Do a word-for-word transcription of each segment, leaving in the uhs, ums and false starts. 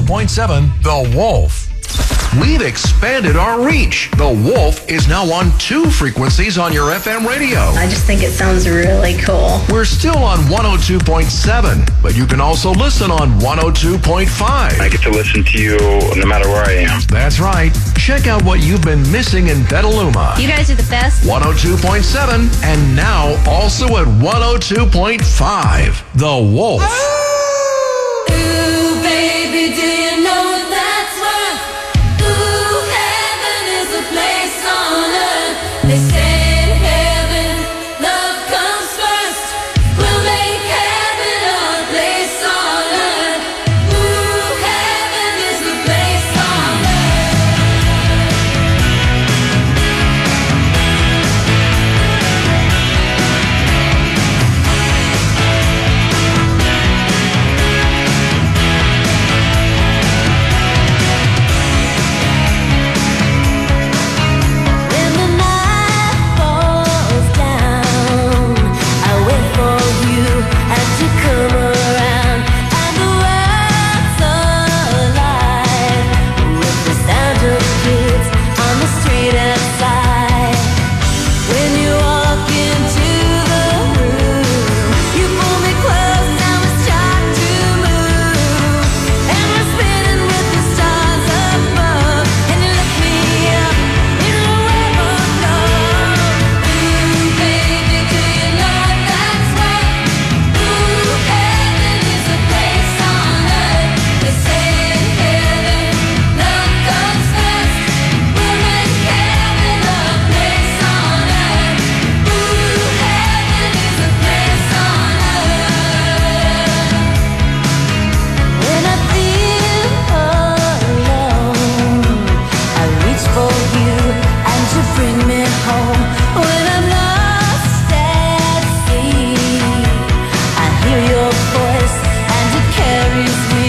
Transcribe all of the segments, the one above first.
point seven, The Wolf. We've expanded our reach. The Wolf is now on two frequencies on your F M radio. I just think it sounds really cool. We're still on one oh two point seven, but you can also listen on one oh two point five. I get to listen to you no matter where I am. That's right. Check out what you've been missing in Petaluma. You guys are the best. one oh two point seven, and now also at one oh two point five. The Wolf. Ooh, baby, do you know that's worth? Ooh, heaven is a place on earth. They say in heaven, love comes first. We'll make heaven a place on earth. Ooh, heaven is a place on When the night falls down, I wait for you and to come around, and the world's alive with the sound of kids on the street outside. When you walk into the room, you pull me close and we start to move, and we're spinning with the stars above, and you lift me up in a web of love. Ooh, baby, do you know what that's worth? Ooh, heaven is a place on earth. They say in heaven, love comes first. We'll make heaven a place on earth. Ooh, heaven is a place on earth. When I feel alone, I reach for you and you bring me home. When I'm lost at sea, I hear your voice and it carries me.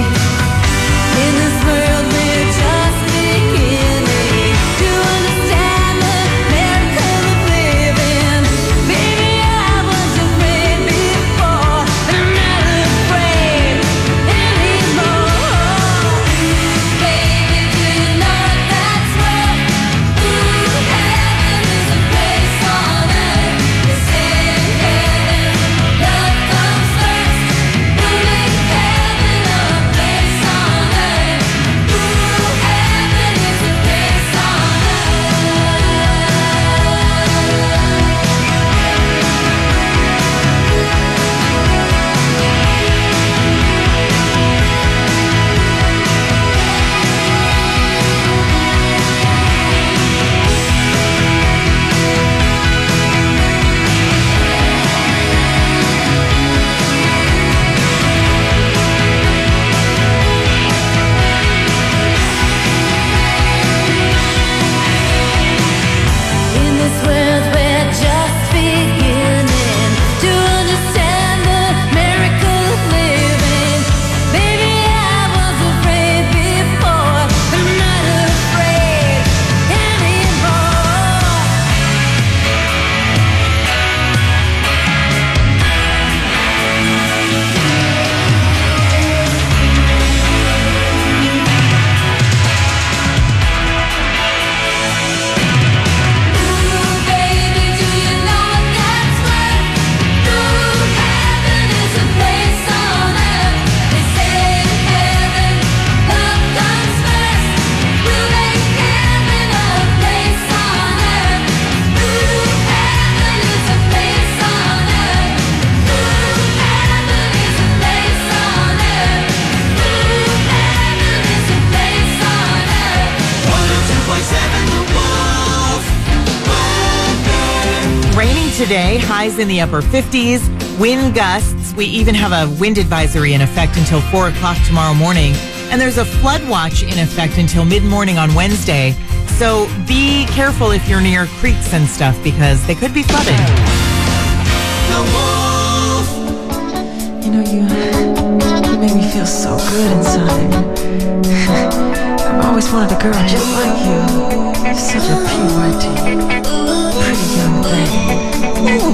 In this world we're just beginning to understand the miracle of living. Maybe I was afraid before, but I'm not afraid anymore. Baby, do you know what that's worth? Ooh, heaven is a place on earth. They say in heaven, love comes first. We'll make heaven a place on earth. Ooh, heaven is a place on In this world we're just beginning to understand the miracle of living. Maybe I was afraid before, but I'm not afraid anymore. Ooh, baby, do you know what that's worth? Ooh, heaven is a place on earth. They say in heaven, love comes first. We'll make heaven a place on earth. Ooh, heaven is a place on earth. Ooh, heaven is a place on earth. Ooh, heaven is a place on earth. one oh two point seven The Wolf. Raining today, highs in the upper fifties, wind gusts. We even have a wind advisory in effect until four o'clock tomorrow morning. And there's a flood watch in effect until mid-morning on Wednesday. So be careful if you're near creeks and stuff because they could be flooded. The Wolf. You know, you, you make me feel so good inside. I've always wanted a girl just like you. Such a P Y T. Pretty young thing. Ooh.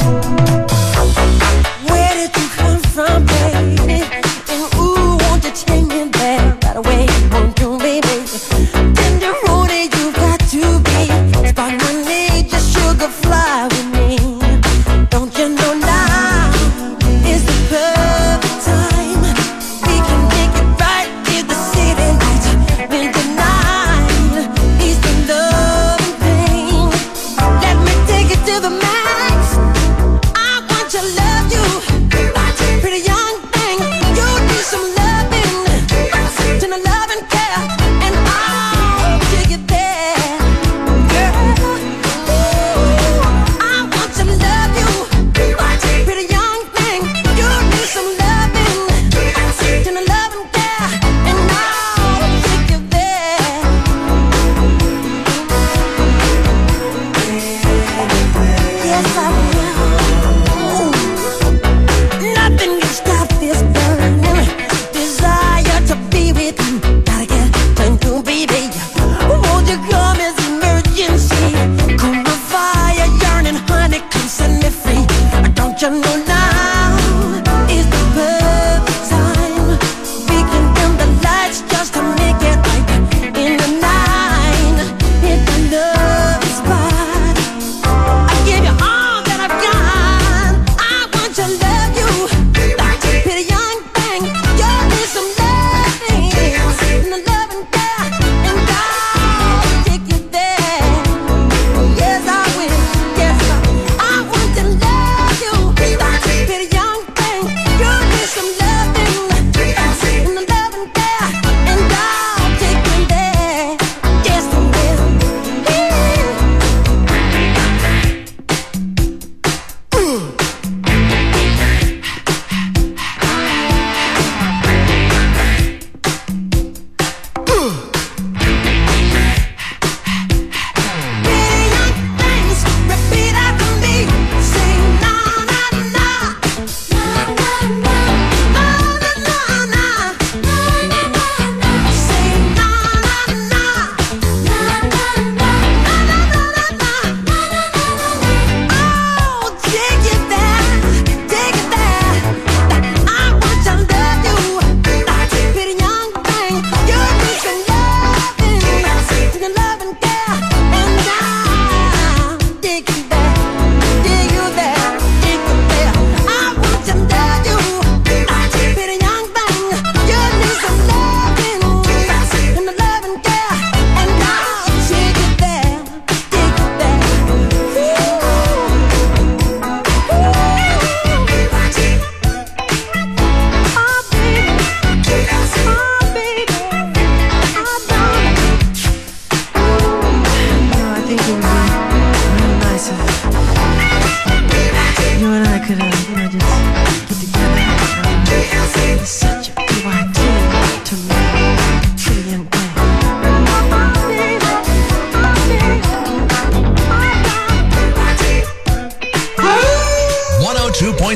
Where did you come from, baby? And ooh, won't you tell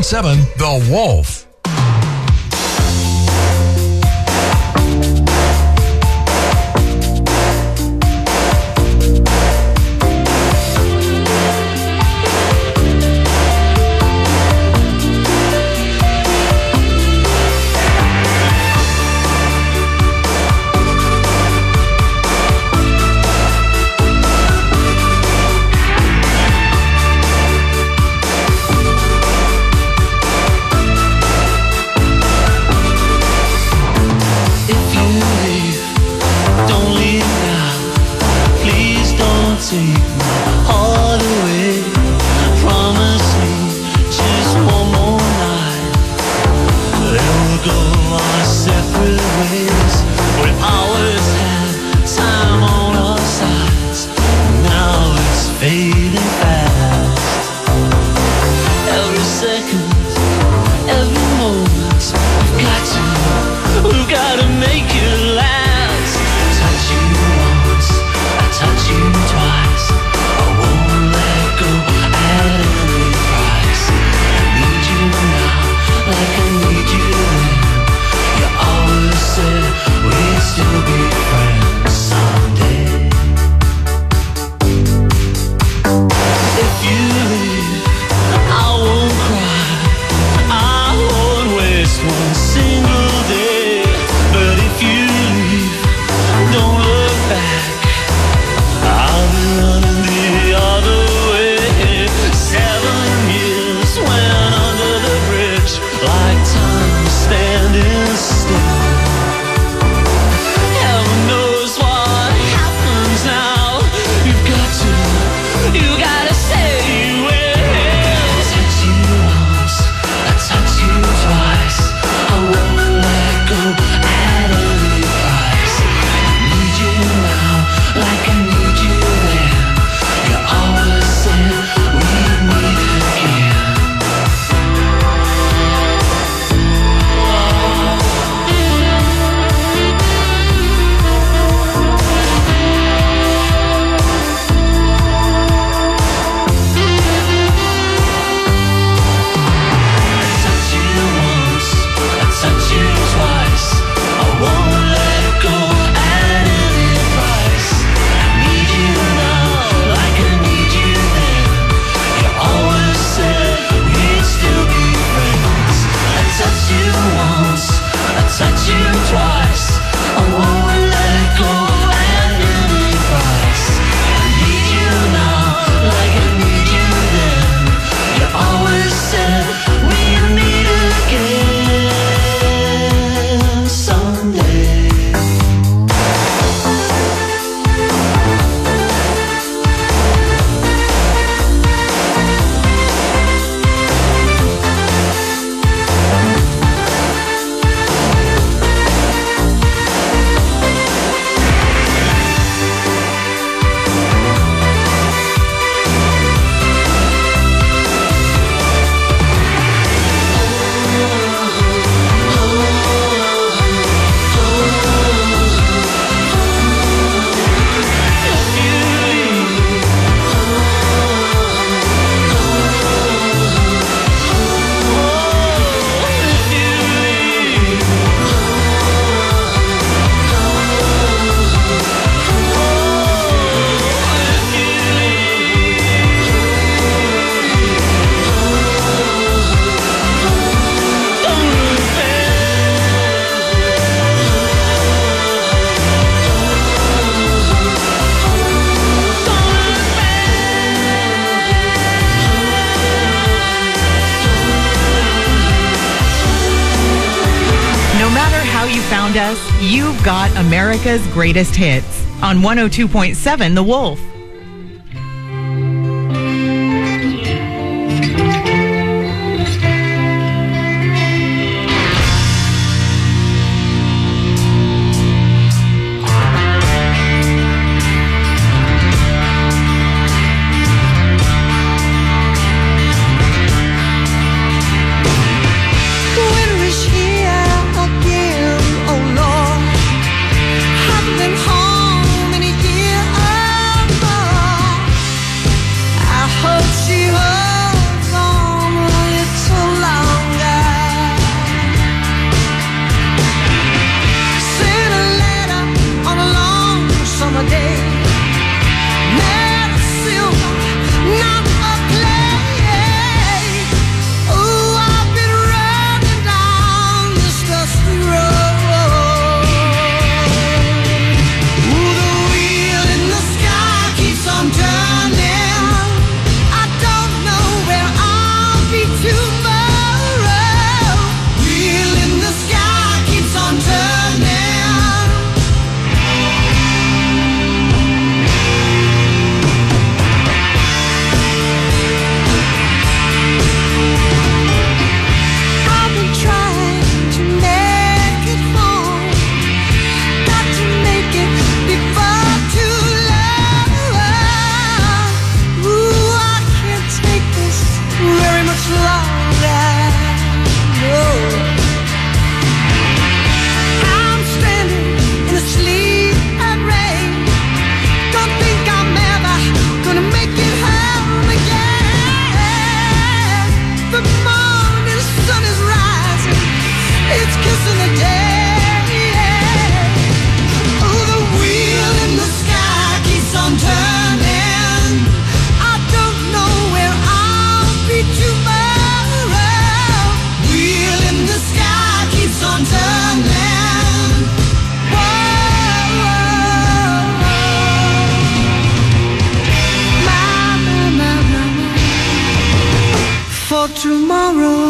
seven The Wolf. Found us, you've got America's greatest hits on one oh two point seven The Wolf. Home in a year of on turning. Whoa, whoa, whoa. My, my, my, my, my. For tomorrow.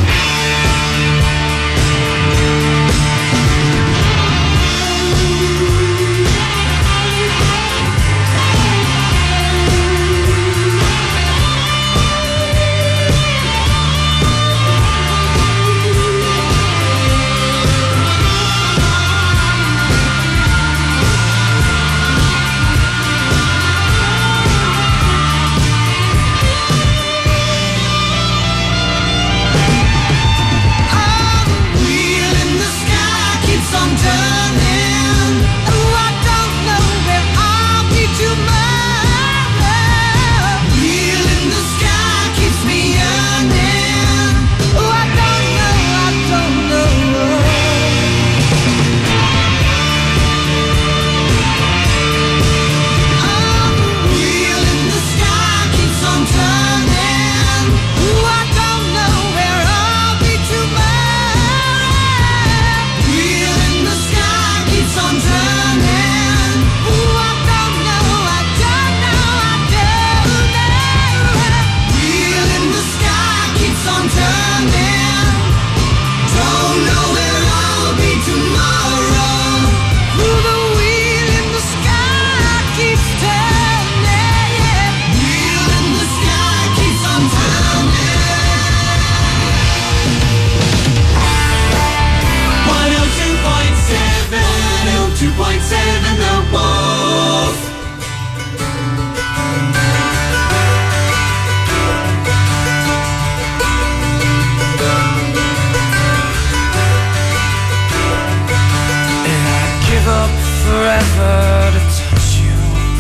Forever to touch you,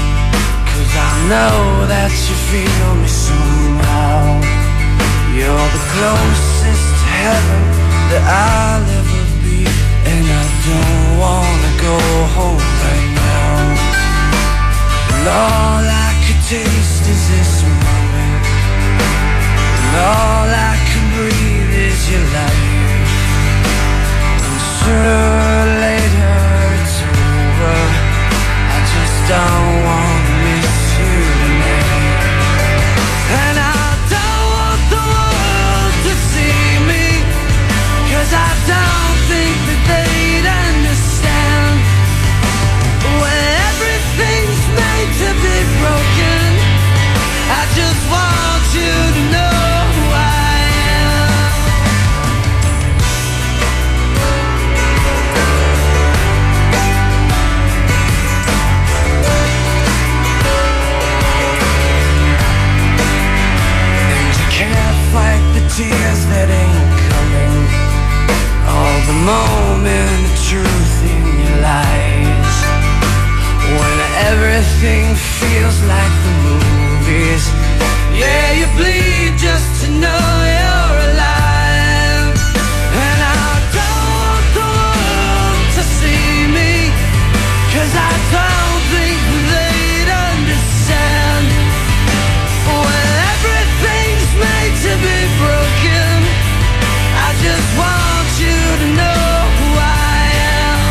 'cause I know that you feel me somehow. You're the closest to heaven that I'll ever be, and I don't wanna go home right now. And all I could taste is this moment, and all I can breathe is your life. And sooner or later it's over, I just don't want to miss you tonight. And I don't want the world to see me, 'cause I don't think that they'd understand. When everything's made to be broken, I just want you to know who I am. And you can't fight the tears that ain't coming, all the moment of truth in your lies. When everything feels like the movies, yeah, you bleed just to know you're alive. And I don't want the world to see me, 'cause I don't think they'd understand. When everything's made to be broken, I just want you to know who I am.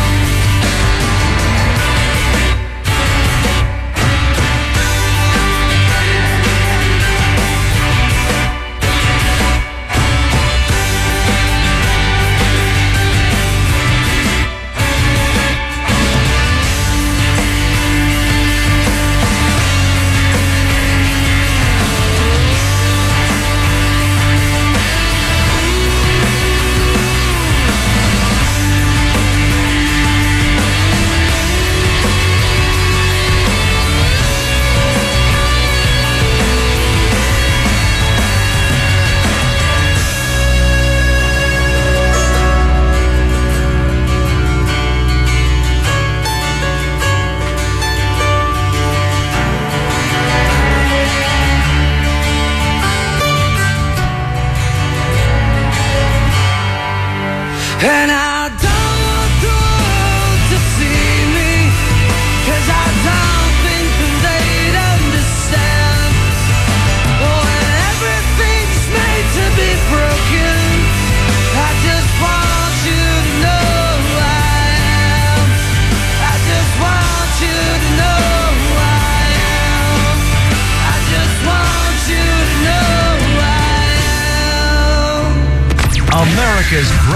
And I don't want the world to see me, 'cause I don't think that they'd understand. When everything's made to be broken, I just want you to know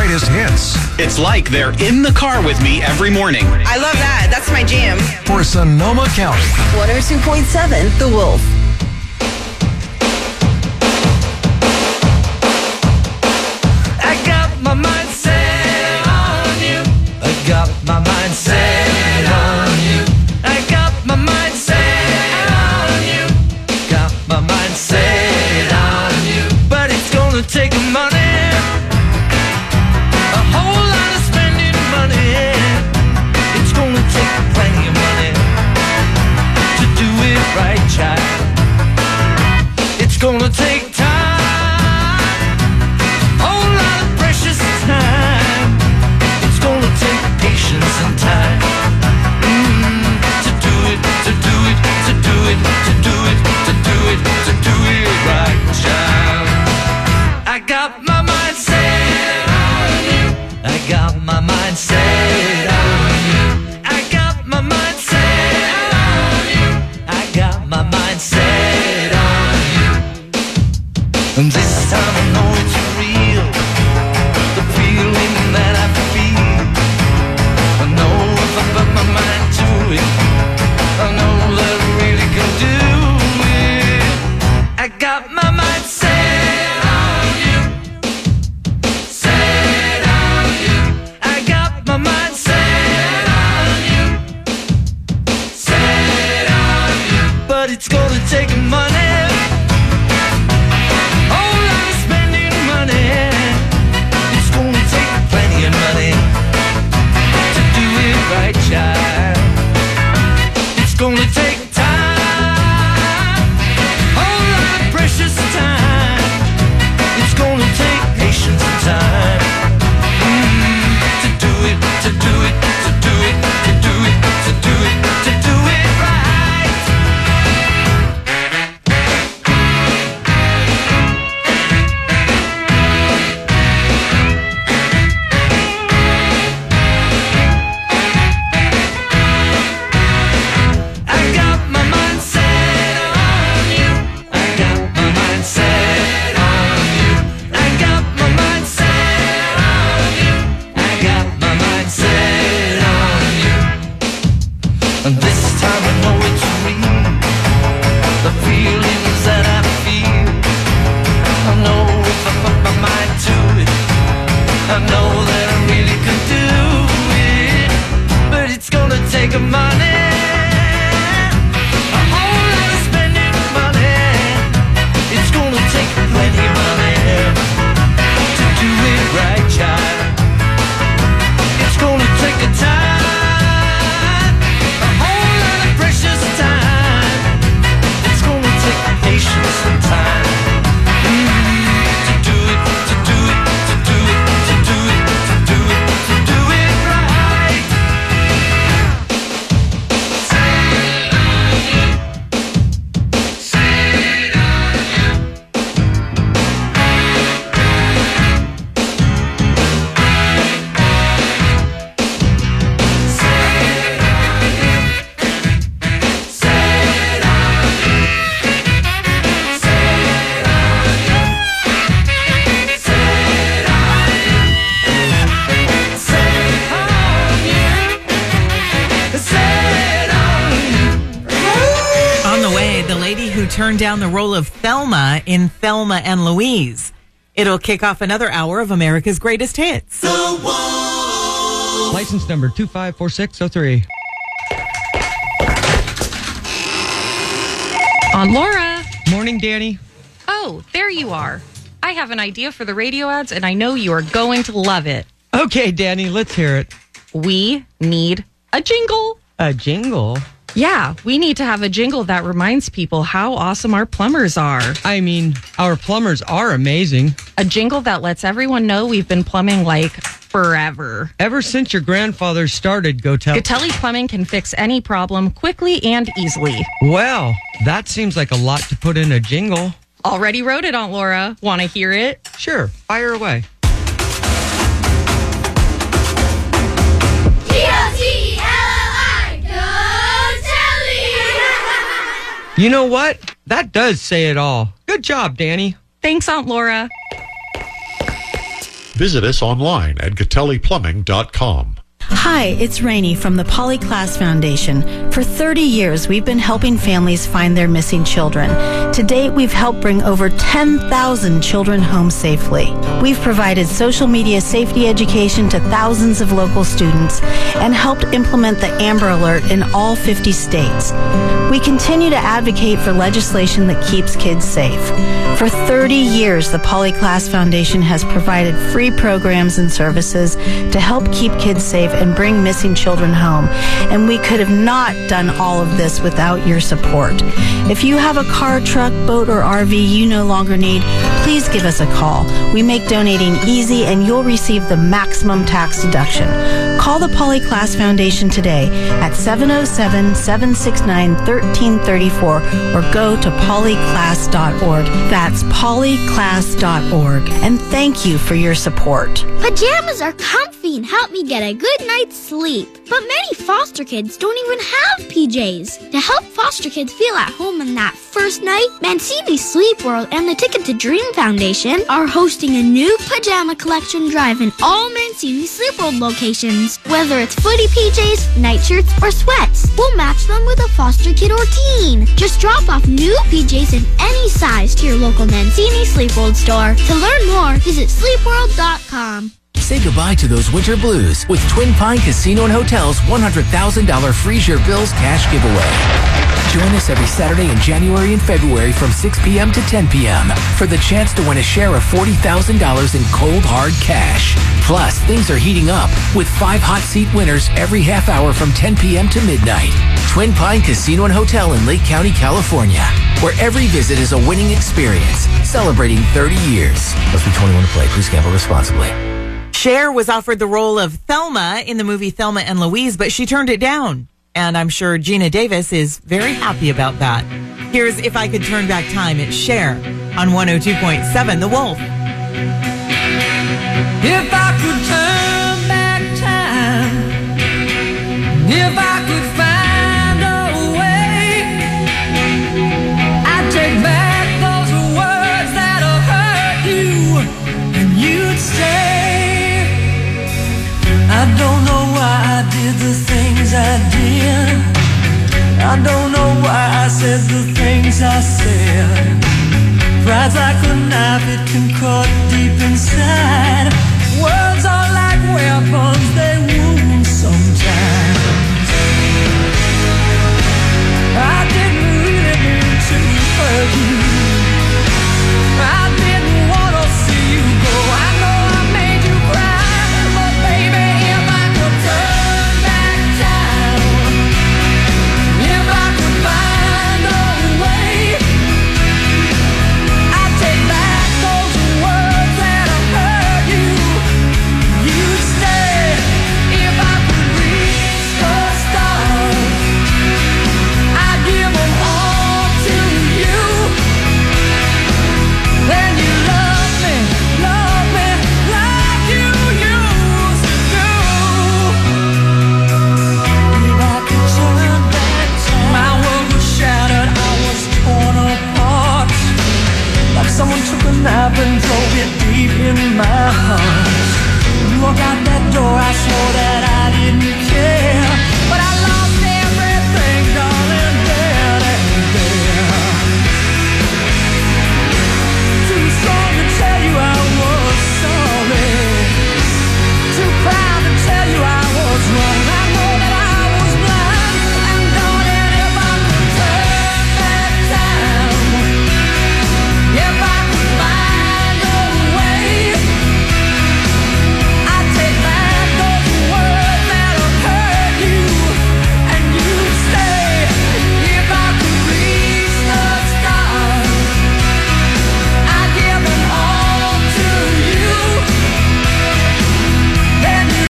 greatest hits. It's like they're in the car with me every morning. I love that. That's my jam. For Sonoma County. one oh two point seven The Wolf. I got my mind set on you. I got my mind set on you. I got my mind set on you. Got my mind set on you. But it's gonna take money. A whole lot of spending money. It's gonna take plenty of money to do it right, child. It's gonna take time. Patience and time mm, to do it, to do it, to do it, to do it, to do it, to do it right, child. I got my mind set on you. I got my mind set on you. I got my mind set on you. I got my mind set on you. And this time I know it's real. The feeling that I feel. I know if I put my mind to it, I know that I really can do it. I got my mind set on you, set on you. I got my mind set on you, set on you. But it's gonna take money, whole lot of spending money. It's gonna take plenty of money. Right, child. It's gonna take time, whole lot of precious time. It's gonna take patience and time mm, to do it, to do it, to do it, to do it, to do it, to do it right. And this time I know it's real. The feelings that I feel. I know if I put my mind to it, I know that I really can do it. But it's gonna take a money, a whole lot of spending money. It's gonna take plenty of money to do it right, child. It's gonna take a time. Patience and time mm, to do it, to do it, to do it, to do it, to do it, to do it right. Say it on you. Say it on you. Say it on you. Say it on you. Who turned down the role of Thelma in Thelma and Louise. It'll kick off another hour of America's Greatest Hits. License number two five four six zero three. On Laura. Morning, Danny. Oh, there you are. I have an idea for the radio ads, and I know you are going to love it. Okay, Danny, let's hear it. We need a jingle. A jingle? Yeah, we need to have a jingle that reminds people how awesome our plumbers are. I mean, our plumbers are amazing. A jingle that lets everyone know we've been plumbing like forever. Ever since your grandfather started Gotelli. Gotelli Plumbing can fix any problem quickly and easily. Well, that seems like a lot to put in a jingle. Already wrote it, Aunt Laura. Want to hear it? Sure, fire away. You know what? That does say it all. Good job, Danny. Thanks, Aunt Laura. Visit us online at Gatelli Plumbing dot com. Hi, it's Rainey from the Polyclass Foundation. For thirty years, we've been helping families find their missing children. To date, we've helped bring over ten thousand children home safely. We've provided social media safety education to thousands of local students and helped implement the Amber Alert in all fifty states. We continue to advocate for legislation that keeps kids safe. For thirty years, the Polyclass Foundation has provided free programs and services to help keep kids safe and bring missing children home. And we could have not done all of this without your support. If you have a car, truck, boat, or R V you no longer need, please give us a call. We make donating easy and you'll receive the maximum tax deduction. Call the Polyclass Foundation today at seven oh seven, seven six nine, one three three four or go to polyclass dot org. That's polyclass dot org. And thank you for your support. Pajamas are comfy and help me get a good night's sleep. But many foster kids don't even have P Js. To help foster kids feel at home on that first night, Mancini Sleep World and the Ticket to Dream Foundation are hosting a new pajama collection drive in all Mancini Sleep World locations. Whether it's footy P Js, nightshirts, or sweats, we'll match them with a foster kid or teen. Just drop off new P Js in any size to your local Mancini Sleep World store. To learn more, visit sleep world dot com. Say goodbye to those winter blues with Twin Pine Casino and Hotel's one hundred thousand dollars Freeze Your Bills cash giveaway. Join us every Saturday in January and February from six p.m. to ten p.m. for the chance to win a share of forty thousand dollars in cold, hard cash. Plus, things are heating up with five hot seat winners every half hour from ten p.m. to midnight. Twin Pine Casino and Hotel in Lake County, California, where every visit is a winning experience, celebrating thirty years. Must be twenty-one to play. Please gamble responsibly. Cher was offered the role of Thelma in the movie Thelma and Louise, but she turned it down. And I'm sure Gina Davis is very happy about that. Here's If I Could Turn Back Time. It's Cher on one oh two point seven The Wolf. If I could turn back time, if I could find a way, I'd take back those words that have hurt you, and you'd say, I don't know why I did the things I did. I don't know why I said the things I said. Pride's like a knife, it can cut deep inside. Words are like